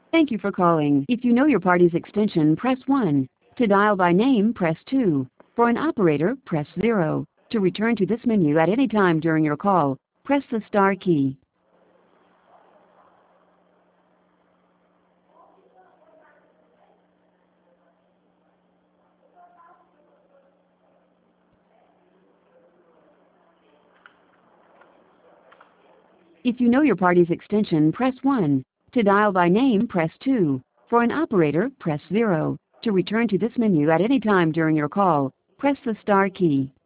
Thank you for calling. If you know your party's extension, press 1. To dial by name, press 2. For an operator, press 0. To return to this menu at any time during your call, press the star key. If you know your party's extension, press 1. To dial by name, press 2. For an operator, press 0. To return to this menu at any time during your call, press the star key.